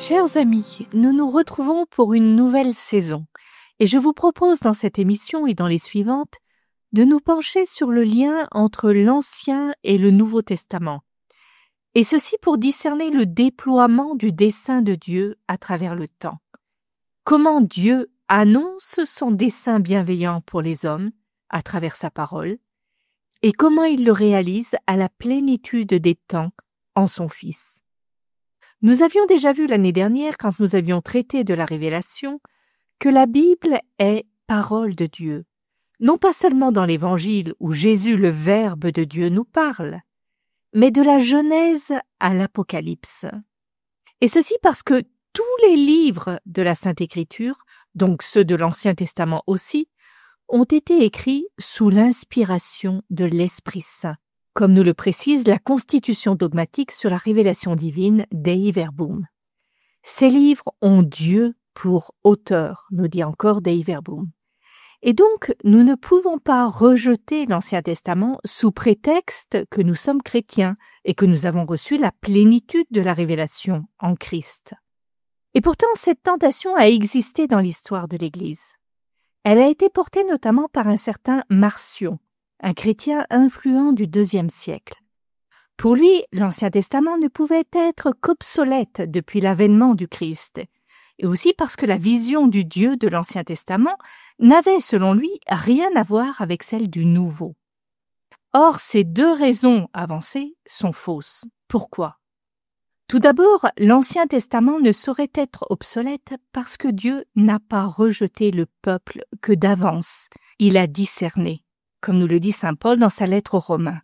Chers amis, nous nous retrouvons pour une nouvelle saison et je vous propose dans cette émission et dans les suivantes de nous pencher sur le lien entre l'Ancien et le Nouveau Testament, et ceci pour discerner le déploiement du dessein de Dieu à travers le temps. Comment Dieu annonce son dessein bienveillant pour les hommes à travers sa parole et comment il le réalise à la plénitude des temps en son Fils. Nous avions déjà vu l'année dernière, quand nous avions traité de la révélation, que la Bible est parole de Dieu, non pas seulement dans l'Évangile où Jésus, le Verbe de Dieu, nous parle, mais de la Genèse à l'Apocalypse. Et ceci parce que tous les livres de la Sainte Écriture, donc ceux de l'Ancien Testament aussi, ont été écrits sous l'inspiration de l'Esprit Saint, comme nous le précise la Constitution dogmatique sur la révélation divine Dei Verbum. Ces livres ont Dieu pour auteur, nous dit encore Dei Verbum. Et donc, nous ne pouvons pas rejeter l'Ancien Testament sous prétexte que nous sommes chrétiens et que nous avons reçu la plénitude de la révélation en Christ. Et pourtant, cette tentation a existé dans l'histoire de l'Église. Elle a été portée notamment par un certain Marcion, un chrétien influent du IIe siècle. Pour lui, l'Ancien Testament ne pouvait être qu'obsolète depuis l'avènement du Christ, et aussi parce que la vision du Dieu de l'Ancien Testament n'avait, selon lui, rien à voir avec celle du Nouveau. Or, ces deux raisons avancées sont fausses. Pourquoi ? Tout d'abord, l'Ancien Testament ne saurait être obsolète parce que Dieu n'a pas rejeté le peuple que d'avance il a discerné, comme nous le dit saint Paul dans sa lettre aux Romains.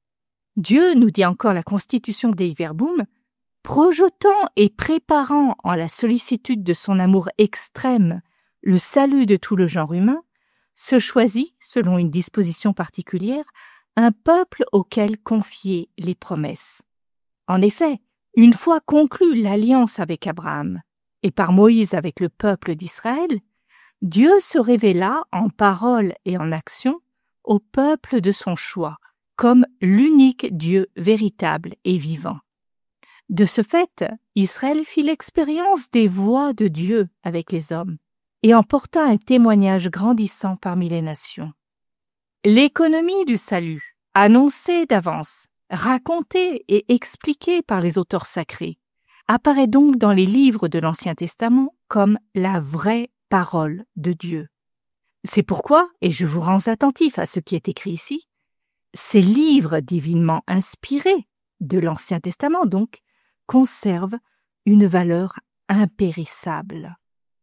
Dieu, nous dit encore la Constitution Dei Verbum, projetant et préparant en la sollicitude de son amour extrême le salut de tout le genre humain, se choisit, selon une disposition particulière, un peuple auquel confier les promesses. En effet, une fois conclue l'alliance avec Abraham et par Moïse avec le peuple d'Israël, Dieu se révéla en parole et en action au peuple de son choix, comme l'unique Dieu véritable et vivant. De ce fait, Israël fit l'expérience des voies de Dieu avec les hommes et en porta un témoignage grandissant parmi les nations. L'économie du salut, annoncée d'avance, racontée et expliquée par les auteurs sacrés, apparaît donc dans les livres de l'Ancien Testament comme la vraie parole de Dieu. C'est pourquoi, et je vous rends attentif à ce qui est écrit ici, ces livres divinement inspirés de l'Ancien Testament donc conservent une valeur impérissable.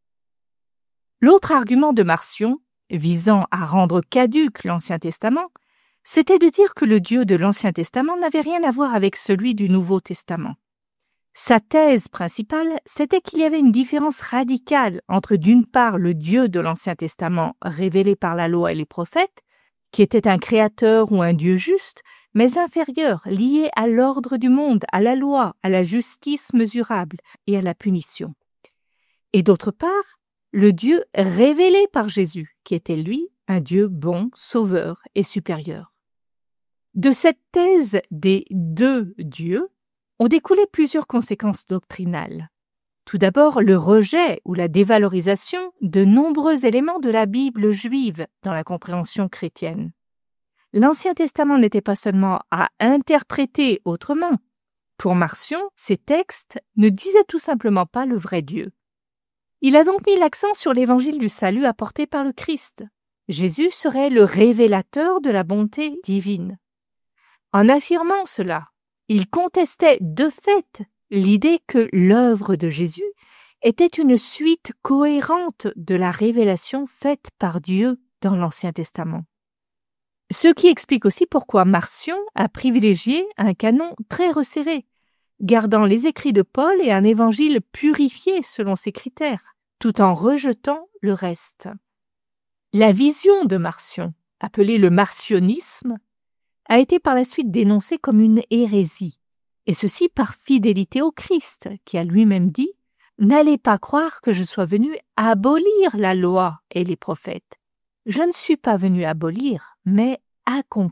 L'autre argument de Marcion, visant à rendre caduc l'Ancien Testament, c'était de dire que le Dieu de l'Ancien Testament n'avait rien à voir avec celui du Nouveau Testament. Sa thèse principale, c'était qu'il y avait une différence radicale entre d'une part le Dieu de l'Ancien Testament révélé par la loi et les prophètes, qui était un créateur ou un Dieu juste, mais inférieur, lié à l'ordre du monde, à la loi, à la justice mesurable et à la punition. Et d'autre part, le Dieu révélé par Jésus, qui était lui un Dieu bon, sauveur et supérieur. De cette thèse des deux dieux, ont découlé plusieurs conséquences doctrinales. Tout d'abord, le rejet ou la dévalorisation de nombreux éléments de la Bible juive dans la compréhension chrétienne. L'Ancien Testament n'était pas seulement à interpréter autrement. Pour Marcion, ces textes ne disaient tout simplement pas le vrai Dieu. Il a donc mis l'accent sur l'évangile du salut apporté par le Christ. Jésus serait le révélateur de la bonté divine. En affirmant cela, il contestait de fait l'idée que l'œuvre de Jésus était une suite cohérente de la révélation faite par Dieu dans l'Ancien Testament. Ce qui explique aussi pourquoi Marcion a privilégié un canon très resserré, gardant les écrits de Paul et un évangile purifié selon ses critères, tout en rejetant le reste. La vision de Marcion, appelée le marcionisme, a été par la suite dénoncée comme une hérésie, et ceci par fidélité au Christ, qui a lui-même dit « N'allez pas croire que je sois venu abolir la loi et les prophètes. Je ne suis pas venu abolir, mais accomplir. »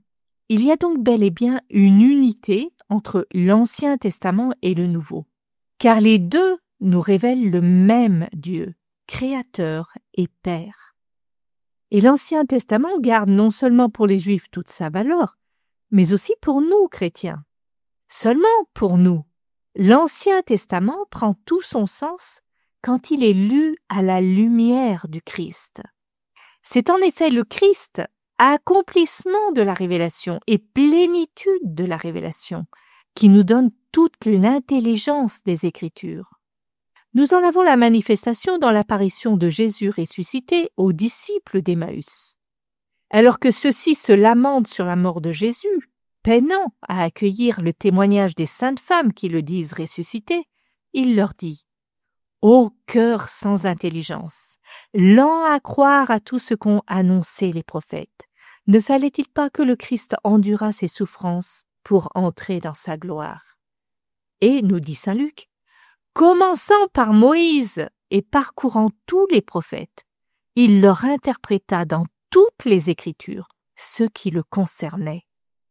Il y a donc bel et bien une unité entre l'Ancien Testament et le Nouveau. car les deux nous révèlent le même Dieu, Créateur et Père. Et l'Ancien Testament garde non seulement pour les Juifs toute sa valeur, mais aussi pour nous, chrétiens. Seulement pour nous, l'Ancien Testament prend tout son sens quand il est lu à la lumière du Christ. C'est en effet le Christ, accomplissement de la révélation et plénitude de la révélation, qui nous donne toute l'intelligence des Écritures. Nous en avons la manifestation dans l'apparition de Jésus ressuscité aux disciples d'Emmaüs. Alors que ceux-ci se lamentent sur la mort de Jésus, peinant à accueillir le témoignage des saintes femmes qui le disent ressuscité, il leur dit « Ô cœur sans intelligence, lent à croire à tout ce qu'ont annoncé les prophètes, ne fallait-il pas que le Christ endurât ses souffrances pour entrer dans sa gloire ?» Et, nous dit saint Luc, commençant par Moïse et parcourant tous les prophètes, il leur interpréta dans toutes les Écritures ce qui le concernait.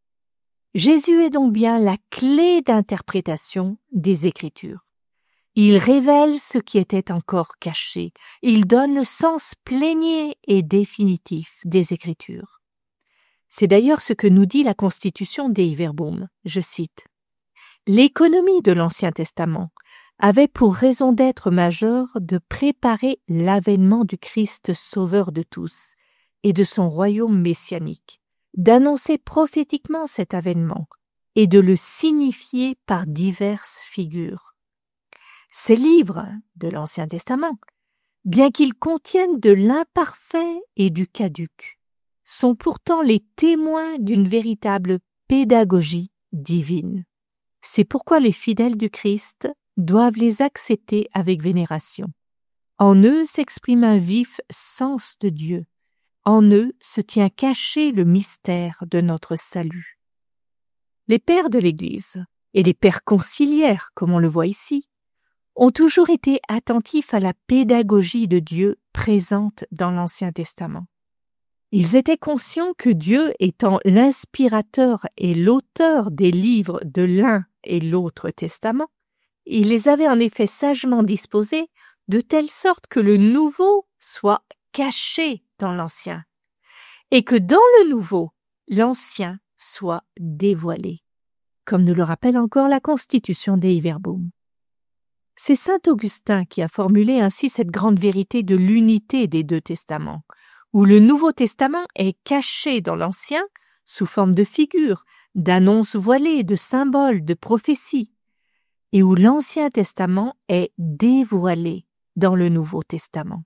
Jésus est donc bien la clé d'interprétation des Écritures. Il révèle ce qui était encore caché. Il donne le sens plénier et définitif des Écritures. C'est d'ailleurs ce que nous dit la Constitution Dei Verbum. Je cite « L'économie de l'Ancien Testament avait pour raison d'être majeure de préparer l'avènement du Christ sauveur de tous et de son royaume messianique, d'annoncer prophétiquement cet avènement et de le signifier par diverses figures. Ces livres de l'Ancien Testament, bien qu'ils contiennent de l'imparfait et du caduc, sont pourtant les témoins d'une véritable pédagogie divine. C'est pourquoi les fidèles du Christ doivent les accepter avec vénération. En eux s'exprime un vif sens de Dieu. En eux se tient caché le mystère de notre salut. Les pères de l'Église, et les pères conciliaires, comme on le voit ici, ont toujours été attentifs à la pédagogie de Dieu présente dans l'Ancien Testament. Ils étaient conscients que Dieu, étant l'inspirateur et l'auteur des livres de l'un et l'autre testament, il les avait en effet sagement disposés de telle sorte que le nouveau soit caché dans l'ancien, et que dans le nouveau, l'ancien soit dévoilé, comme nous le rappelle encore la Constitution Dei Verbum. C'est saint Augustin qui a formulé ainsi cette grande vérité de l'unité des deux testaments, où le Nouveau Testament est caché dans l'Ancien sous forme de figures, d'annonces voilées, de symboles, de prophéties, et où l'Ancien Testament est dévoilé dans le Nouveau Testament.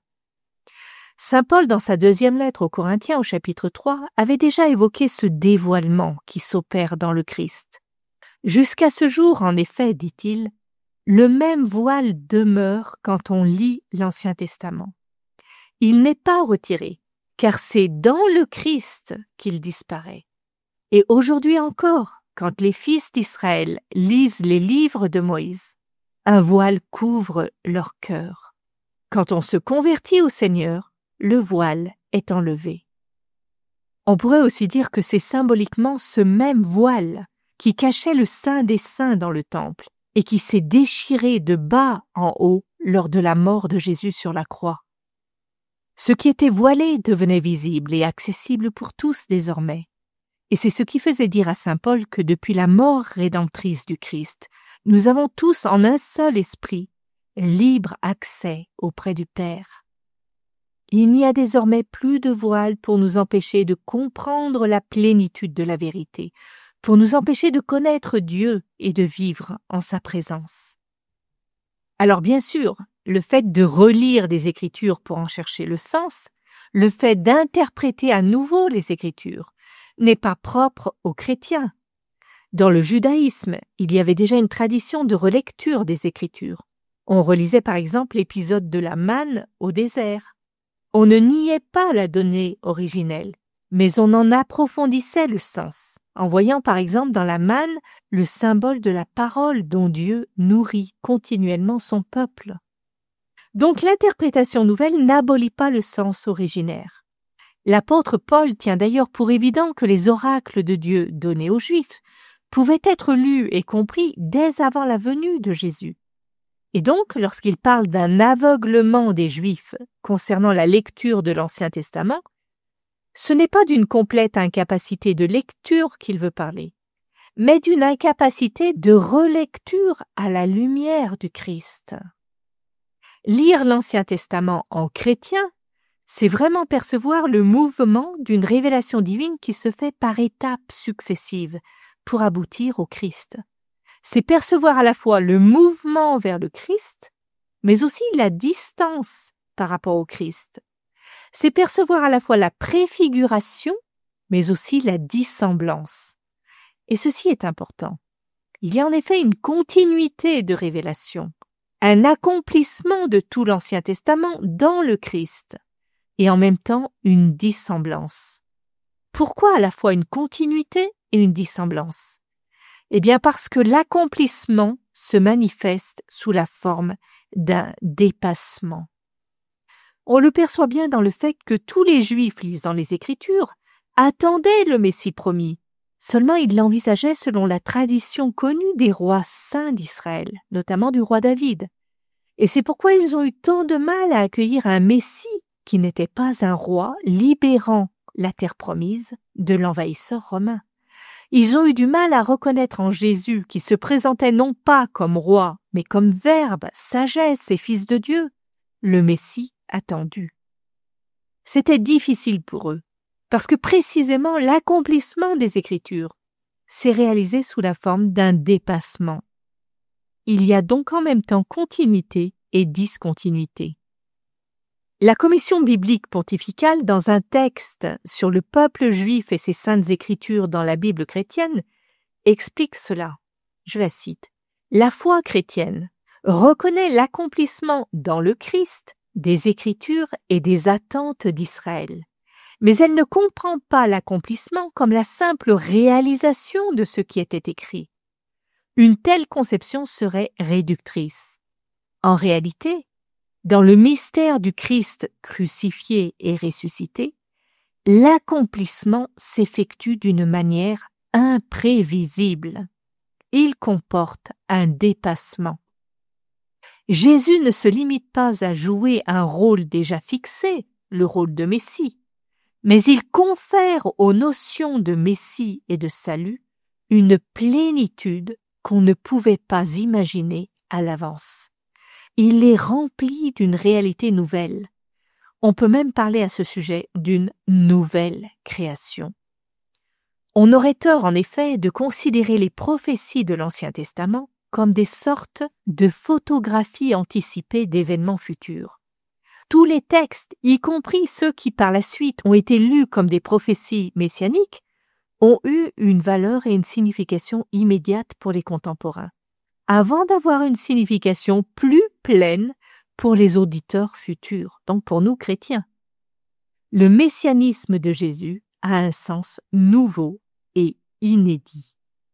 Saint Paul, dans sa deuxième lettre aux Corinthiens au chapitre 3, avait déjà évoqué ce dévoilement qui s'opère dans le Christ. Jusqu'à ce jour, en effet, dit-il, le même voile demeure quand on lit l'Ancien Testament. Il n'est pas retiré, car c'est dans le Christ qu'il disparaît. Et aujourd'hui encore, quand les fils d'Israël lisent les livres de Moïse, un voile couvre leur cœur. Quand on se convertit au Seigneur, le voile est enlevé. On pourrait aussi dire que c'est symboliquement ce même voile qui cachait le Saint des Saints dans le temple et qui s'est déchiré de bas en haut lors de la mort de Jésus sur la croix. Ce qui était voilé devenait visible et accessible pour tous désormais. Et c'est ce qui faisait dire à saint Paul que depuis la mort rédemptrice du Christ, nous avons tous en un seul esprit libre accès auprès du Père. Il n'y a désormais plus de voile pour nous empêcher de comprendre la plénitude de la vérité, pour nous empêcher de connaître Dieu et de vivre en sa présence. Alors bien sûr, le fait de relire des Écritures pour en chercher le sens, le fait d'interpréter à nouveau les Écritures, n'est pas propre aux chrétiens. Dans le judaïsme, il y avait déjà une tradition de relecture des Écritures. On relisait par exemple l'épisode de la manne au désert. On ne niait pas la donnée originelle, mais on en approfondissait le sens, en voyant par exemple dans la manne le symbole de la parole dont Dieu nourrit continuellement son peuple. Donc l'interprétation nouvelle n'abolit pas le sens originaire. L'apôtre Paul tient d'ailleurs pour évident que les oracles de Dieu donnés aux Juifs pouvaient être lus et compris dès avant la venue de Jésus. Et donc, lorsqu'il parle d'un aveuglement des Juifs concernant la lecture de l'Ancien Testament, ce n'est pas d'une complète incapacité de lecture qu'il veut parler, mais d'une incapacité de relecture à la lumière du Christ. Lire l'Ancien Testament en chrétien, c'est vraiment percevoir le mouvement d'une révélation divine qui se fait par étapes successives pour aboutir au Christ. C'est percevoir à la fois le mouvement vers le Christ, mais aussi la distance par rapport au Christ. C'est percevoir à la fois la préfiguration, mais aussi la dissemblance. Et ceci est important. Il y a en effet une continuité de révélation, un accomplissement de tout l'Ancien Testament dans le Christ, et en même temps une dissemblance. Pourquoi à la fois une continuité et une dissemblance ? Eh bien parce que l'accomplissement se manifeste sous la forme d'un dépassement. On le perçoit bien dans le fait que tous les Juifs lisant les Écritures attendaient le Messie promis. Seulement ils l'envisageaient selon la tradition connue des rois saints d'Israël, notamment du roi David. Et c'est pourquoi ils ont eu tant de mal à accueillir un Messie qui n'était pas un roi libérant la terre promise de l'envahisseur romain. Ils ont eu du mal à reconnaître en Jésus, qui se présentait non pas comme roi, mais comme Verbe, sagesse et Fils de Dieu, le Messie attendu. C'était difficile pour eux, parce que précisément l'accomplissement des Écritures s'est réalisé sous la forme d'un dépassement. Il y a donc en même temps continuité et discontinuité. La commission biblique pontificale, dans un texte sur le peuple juif et ses saintes écritures dans la Bible chrétienne, explique cela. Je la cite. « La foi chrétienne reconnaît l'accomplissement dans le Christ des écritures et des attentes d'Israël, mais elle ne comprend pas l'accomplissement comme la simple réalisation de ce qui était écrit. Une telle conception serait réductrice. En réalité, dans le mystère du Christ crucifié et ressuscité, l'accomplissement s'effectue d'une manière imprévisible. Il comporte un dépassement. Jésus ne se limite pas à jouer un rôle déjà fixé, le rôle de Messie, mais il confère aux notions de Messie et de salut une plénitude qu'on ne pouvait pas imaginer à l'avance. Il est rempli d'une réalité nouvelle. On peut même parler à ce sujet d'une nouvelle création. On aurait tort, en effet, de considérer les prophéties de l'Ancien Testament comme des sortes de photographies anticipées d'événements futurs. Tous les textes, y compris ceux qui par la suite ont été lus comme des prophéties messianiques, ont eu une valeur et une signification immédiate pour les contemporains, avant d'avoir une signification plus pleine pour les auditeurs futurs, donc pour nous chrétiens. Le messianisme de Jésus a un sens nouveau et inédit.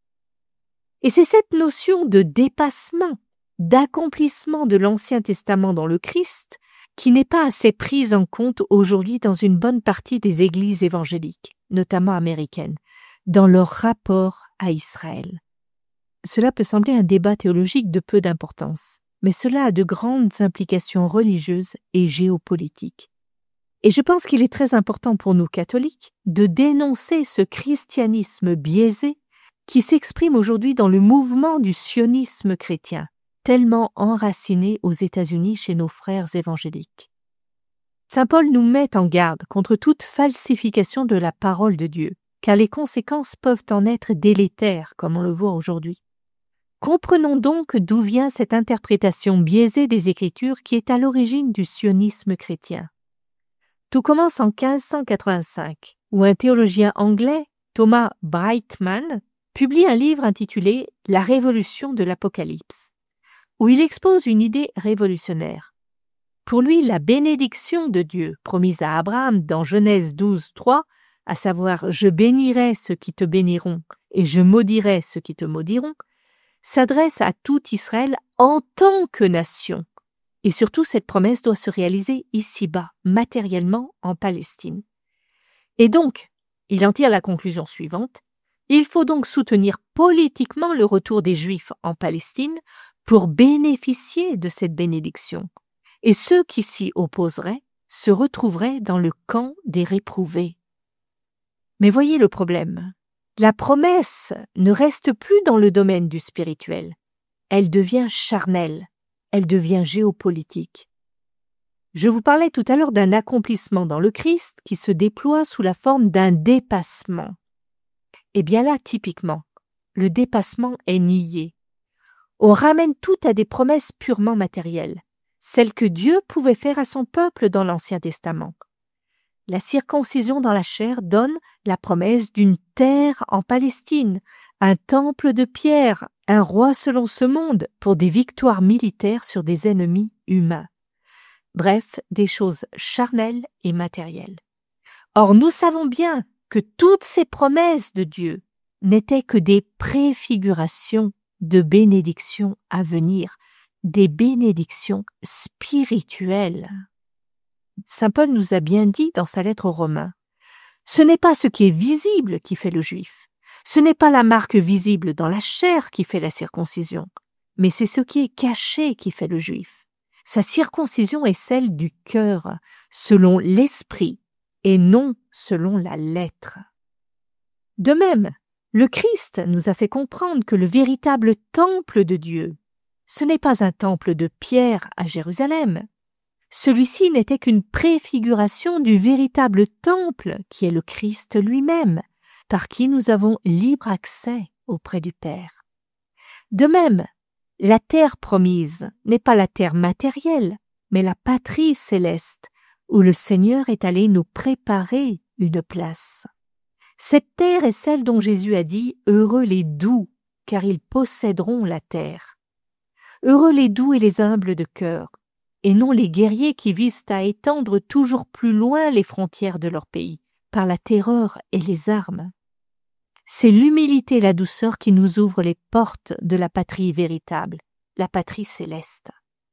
Et c'est cette notion de dépassement, d'accomplissement de l'Ancien Testament dans le Christ qui n'est pas assez prise en compte aujourd'hui dans une bonne partie des églises évangéliques, notamment américaines, dans leur rapport à Israël. Cela peut sembler un débat théologique de peu d'importance, mais cela a de grandes implications religieuses et géopolitiques. Et je pense qu'il est très important pour nous catholiques de dénoncer ce christianisme biaisé qui s'exprime aujourd'hui dans le mouvement du sionisme chrétien, tellement enraciné aux États-Unis chez nos frères évangéliques. Saint Paul nous met en garde contre toute falsification de la parole de Dieu, car les conséquences peuvent en être délétères, comme on le voit aujourd'hui. Comprenons donc d'où vient cette interprétation biaisée des Écritures qui est à l'origine du sionisme chrétien. Tout commence en 1585, où un théologien anglais, Thomas Brightman, publie un livre intitulé « La révolution de l'Apocalypse », où il expose une idée révolutionnaire. Pour lui, la bénédiction de Dieu promise à Abraham dans Genèse 12, 3, à savoir « Je bénirai ceux qui te béniront et je maudirai ceux qui te maudiront », s'adresse à tout Israël en tant que nation. Et surtout, cette promesse doit se réaliser ici-bas, matériellement, en Palestine. Et donc, il en tire la conclusion suivante. Il faut donc soutenir politiquement le retour des Juifs en Palestine pour bénéficier de cette bénédiction, et ceux qui s'y opposeraient se retrouveraient dans le camp des réprouvés. Mais voyez le problème. La promesse ne reste plus dans le domaine du spirituel. Elle devient charnelle, elle devient géopolitique. Je vous parlais tout à l'heure d'un accomplissement dans le Christ qui se déploie sous la forme d'un dépassement. Eh bien là, typiquement, le dépassement est nié. On ramène tout à des promesses purement matérielles, celles que Dieu pouvait faire à son peuple dans l'Ancien Testament. La circoncision dans la chair donne la promesse d'une terre en Palestine, un temple de pierre, un roi selon ce monde pour des victoires militaires sur des ennemis humains. Bref, des choses charnelles et matérielles. Or, nous savons bien que toutes ces promesses de Dieu n'étaient que des préfigurations de bénédictions à venir, des bénédictions spirituelles. Saint Paul nous a bien dit dans sa lettre aux Romains, ce n'est pas ce qui est visible qui fait le juif, ce n'est pas la marque visible dans la chair qui fait la circoncision, mais c'est ce qui est caché qui fait le juif. Sa circoncision est celle du cœur, selon l'esprit, et non selon la lettre. De même, le Christ nous a fait comprendre que le véritable temple de Dieu, ce n'est pas un temple de pierre à Jérusalem. Celui-ci n'était qu'une préfiguration du véritable temple qui est le Christ lui-même, par qui nous avons libre accès auprès du Père. De même, la terre promise n'est pas la terre matérielle, mais la patrie céleste, où le Seigneur est allé nous préparer une place. Cette terre est celle dont Jésus a dit « Heureux les doux, car ils posséderont la terre. » Heureux les doux et les humbles de cœur, et non les guerriers qui visent à étendre toujours plus loin les frontières de leur pays, par la terreur et les armes. C'est l'humilité et la douceur qui nous ouvrent les portes de la patrie véritable, la patrie céleste.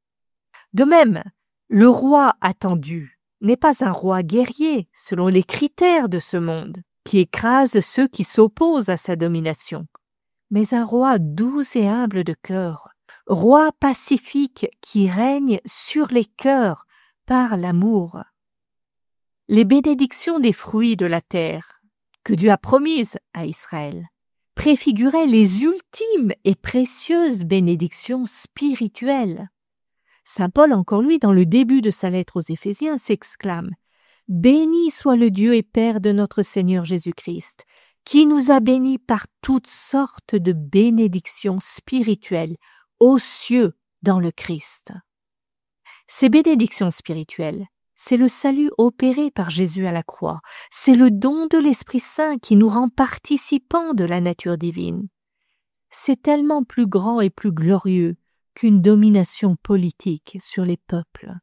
De même, le roi attendu n'est pas un roi guerrier selon les critères de ce monde, qui écrase ceux qui s'opposent à sa domination, mais un roi doux et humble de cœur, roi pacifique qui règne sur les cœurs par l'amour. Les bénédictions des fruits de la terre, que Dieu a promises à Israël, préfiguraient les ultimes et précieuses bénédictions spirituelles. Saint Paul, encore lui, dans le début de sa lettre aux Éphésiens, s'exclame « Béni soit le Dieu et Père de notre Seigneur Jésus-Christ, qui nous a bénis par toutes sortes de bénédictions spirituelles aux cieux dans le Christ. » Ces bénédictions spirituelles, c'est le salut opéré par Jésus à la croix, c'est le don de l'Esprit Saint qui nous rend participants de la nature divine. C'est tellement plus grand et plus glorieux qu'une domination politique sur les peuples.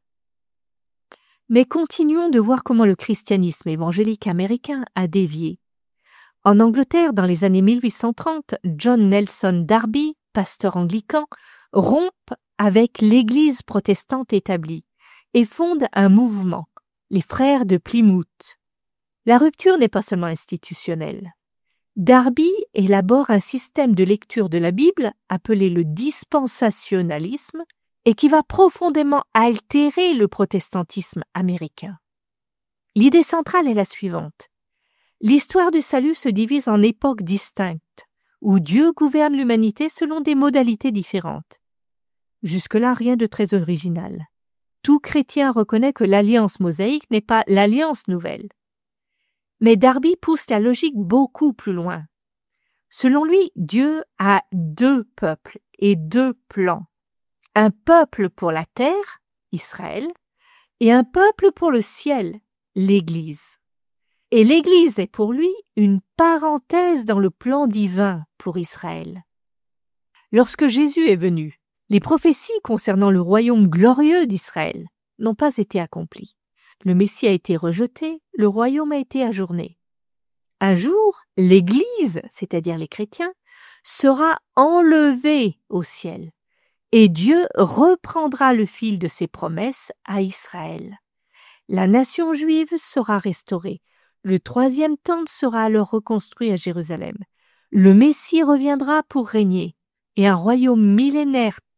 Mais continuons de voir comment le christianisme évangélique américain a dévié. En Angleterre, dans les années 1830, John Nelson Darby, pasteur anglican, rompt avec l'Église protestante établie et fonde un mouvement, les Frères de Plymouth. La rupture n'est pas seulement institutionnelle. Darby élabore un système de lecture de la Bible appelé le dispensationalisme et qui va profondément altérer le protestantisme américain. L'idée centrale est la suivante. L'histoire du salut se divise en époques distinctes, où Dieu gouverne l'humanité selon des modalités différentes. Jusque-là, rien de très original. Tout chrétien reconnaît que l'alliance mosaïque n'est pas l'alliance nouvelle. Mais Darby pousse la logique beaucoup plus loin. Selon lui, Dieu a deux peuples et deux plans. Un peuple pour la terre, Israël, et un peuple pour le ciel, l'Église. Et l'Église est pour lui une parenthèse dans le plan divin pour Israël. Lorsque Jésus est venu, les prophéties concernant le royaume glorieux d'Israël n'ont pas été accomplies. Le Messie a été rejeté, le royaume a été ajourné. Un jour, l'Église, c'est-à-dire les chrétiens, sera enlevée au ciel, et Dieu reprendra le fil de ses promesses à Israël. La nation juive sera restaurée. Le troisième temple sera alors reconstruit à Jérusalem. Le Messie reviendra pour régner, et un royaume millénaire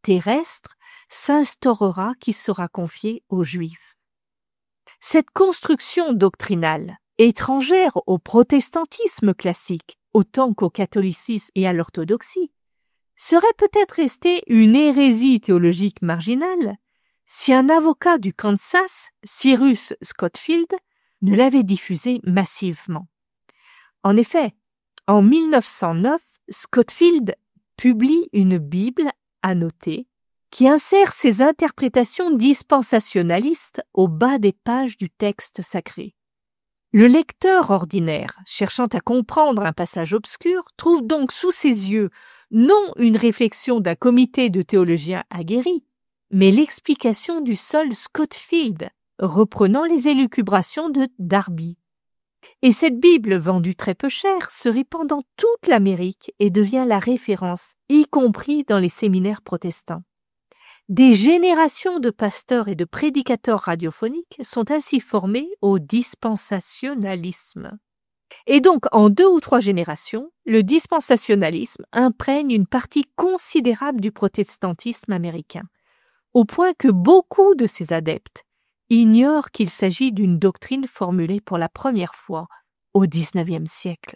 terrestre s'instaurera qui sera confiée aux Juifs. Cette construction doctrinale, étrangère au protestantisme classique, autant qu'au catholicisme et à l'orthodoxie, serait peut-être restée une hérésie théologique marginale si un avocat du Kansas, Cyrus Scottfield, ne l'avait diffusée massivement. En effet, en 1909, Scottfield publie une Bible annotée qui insère ses interprétations dispensationalistes au bas des pages du texte sacré. Le lecteur ordinaire, cherchant à comprendre un passage obscur, trouve donc sous ses yeux non une réflexion d'un comité de théologiens aguerris, mais l'explication du seul Scottfield, reprenant les élucubrations de Darby. Et cette Bible, vendue très peu cher, se répand dans toute l'Amérique et devient la référence, y compris dans les séminaires protestants. Des générations de pasteurs et de prédicateurs radiophoniques sont ainsi formés au dispensationalisme. Et donc, en 2 ou 3 générations, le dispensationalisme imprègne une partie considérable du protestantisme américain, au point que beaucoup de ses adeptes ignorent qu'il s'agit d'une doctrine formulée pour la première fois au XIXe siècle.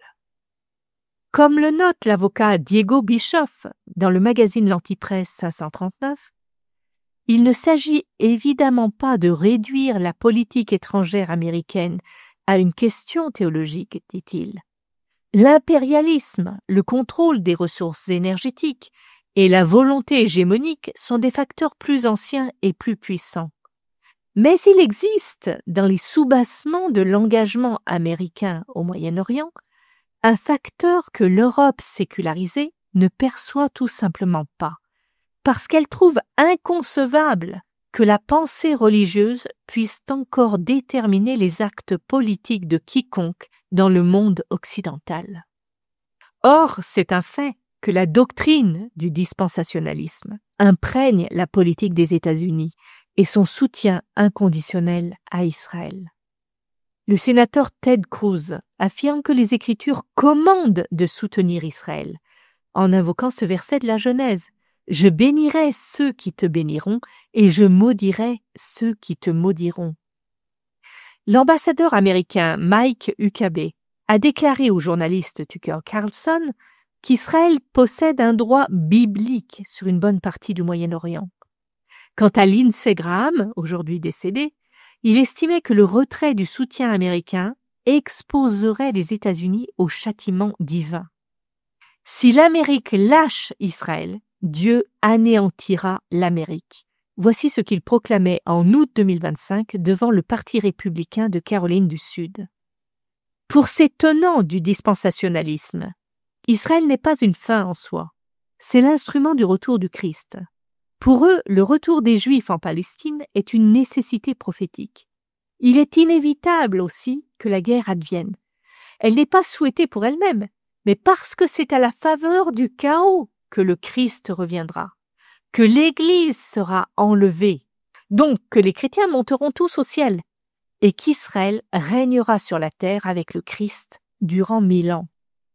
Comme le note l'avocat Diego Bischoff dans le magazine L'Antipresse 539, il ne s'agit évidemment pas de réduire la politique étrangère américaine à une question théologique, dit-il. L'impérialisme, le contrôle des ressources énergétiques et la volonté hégémonique sont des facteurs plus anciens et plus puissants. Mais il existe, dans les soubassements de l'engagement américain au Moyen-Orient, un facteur que l'Europe sécularisée ne perçoit tout simplement pas, parce qu'elle trouve inconcevable que la pensée religieuse puisse encore déterminer les actes politiques de quiconque dans le monde occidental. Or, c'est un fait que la doctrine du dispensationalisme imprègne la politique des États-Unis et son soutien inconditionnel à Israël. Le sénateur Ted Cruz affirme que les Écritures commandent de soutenir Israël, en invoquant ce verset de la Genèse. « Je bénirai ceux qui te béniront et je maudirai ceux qui te maudiront. » L'ambassadeur américain Mike Huckabee a déclaré au journaliste Tucker Carlson qu'Israël possède un droit biblique sur une bonne partie du Moyen-Orient. Quant à Lindsey Graham, aujourd'hui décédé, il estimait que le retrait du soutien américain exposerait les États-Unis au châtiment divin. Si l'Amérique lâche Israël, Dieu anéantira l'Amérique. Voici ce qu'il proclamait en août 2025 devant le Parti républicain de Caroline du Sud. Pour ces tenants du dispensationalisme, Israël n'est pas une fin en soi, c'est l'instrument du retour du Christ. Pour eux, le retour des Juifs en Palestine est une nécessité prophétique. Il est inévitable aussi que la guerre advienne. Elle n'est pas souhaitée pour elle-même, mais parce que c'est à la faveur du chaos que le Christ reviendra, que l'Église sera enlevée, donc que les chrétiens monteront tous au ciel, et qu'Israël régnera sur la terre avec le Christ durant 1000 ans.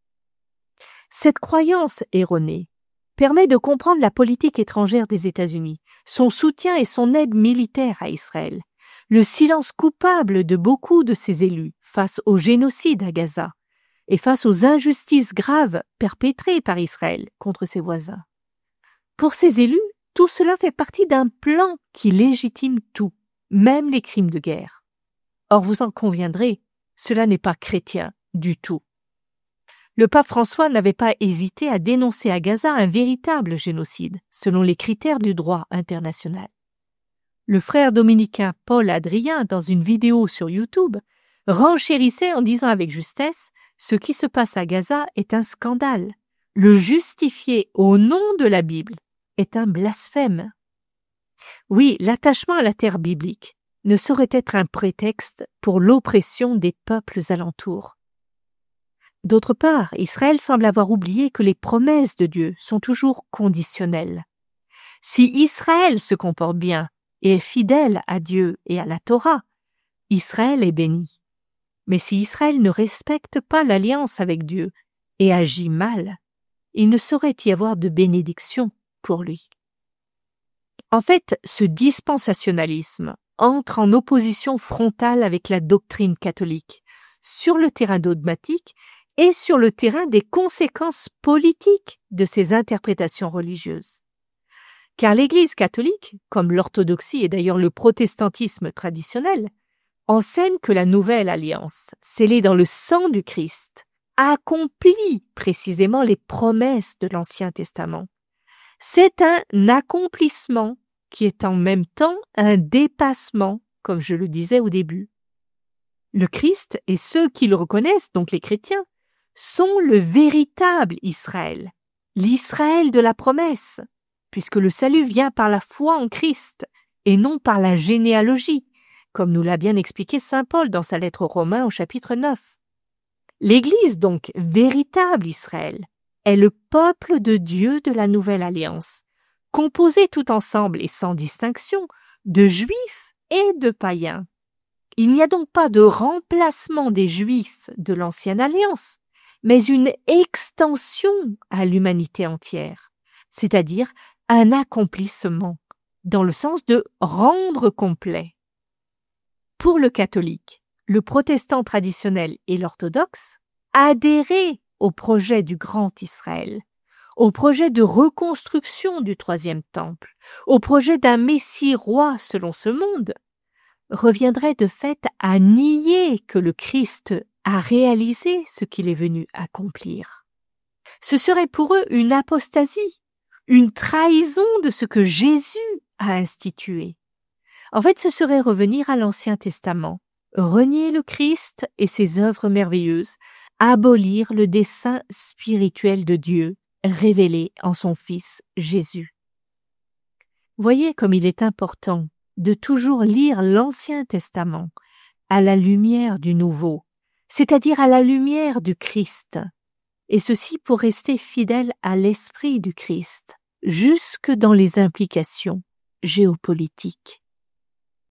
Cette croyance erronée permet de comprendre la politique étrangère des États-Unis, son soutien et son aide militaire à Israël, le silence coupable de beaucoup de ses élus face au génocide à Gaza et face aux injustices graves perpétrées par Israël contre ses voisins. Pour ces élus, tout cela fait partie d'un plan qui légitime tout, même les crimes de guerre. Or, vous en conviendrez, cela n'est pas chrétien du tout. Le pape François n'avait pas hésité à dénoncer à Gaza un véritable génocide, selon les critères du droit international. Le frère dominicain Paul Adrien, dans une vidéo sur YouTube, renchérissait en disant avec justesse « Ce qui se passe à Gaza est un scandale. Le justifier au nom de la Bible est un blasphème. » Oui, l'attachement à la terre biblique ne saurait être un prétexte pour l'oppression des peuples alentours. D'autre part, Israël semble avoir oublié que les promesses de Dieu sont toujours conditionnelles. Si Israël se comporte bien et est fidèle à Dieu et à la Torah, Israël est béni. Mais si Israël ne respecte pas l'alliance avec Dieu et agit mal, il ne saurait y avoir de bénédiction pour lui. En fait, ce dispensationalisme entre en opposition frontale avec la doctrine catholique sur le terrain dogmatique et sur le terrain des conséquences politiques de ces interprétations religieuses. Car l'Église catholique, comme l'orthodoxie et d'ailleurs le protestantisme traditionnel, enseigne que la nouvelle alliance, scellée dans le sang du Christ, accomplit précisément les promesses de l'Ancien Testament. C'est un accomplissement qui est en même temps un dépassement, comme je le disais au début. Le Christ et ceux qui le reconnaissent, donc les chrétiens, sont le véritable Israël, l'Israël de la promesse, puisque le salut vient par la foi en Christ et non par la généalogie, comme nous l'a bien expliqué saint Paul dans sa lettre aux Romains au chapitre 9. L'Église, donc, véritable Israël, est le peuple de Dieu de la Nouvelle Alliance, composé tout ensemble et sans distinction de Juifs et de païens. Il n'y a donc pas de remplacement des Juifs de l'Ancienne Alliance, mais une extension à l'humanité entière, c'est-à-dire un accomplissement, dans le sens de rendre complet. Pour le catholique, le protestant traditionnel et l'orthodoxe, adhérer au projet du grand Israël, au projet de reconstruction du troisième temple, au projet d'un Messie roi selon ce monde, reviendrait de fait à nier que le Christ a réalisé ce qu'il est venu accomplir. Ce serait pour eux une apostasie, une trahison de ce que Jésus a institué. En fait, ce serait revenir à l'Ancien Testament, renier le Christ et ses œuvres merveilleuses, abolir le dessein spirituel de Dieu révélé en son Fils Jésus. Voyez comme il est important de toujours lire l'Ancien Testament à la lumière du Nouveau, c'est-à-dire à la lumière du Christ, et ceci pour rester fidèle à l'esprit du Christ, jusque dans les implications géopolitiques.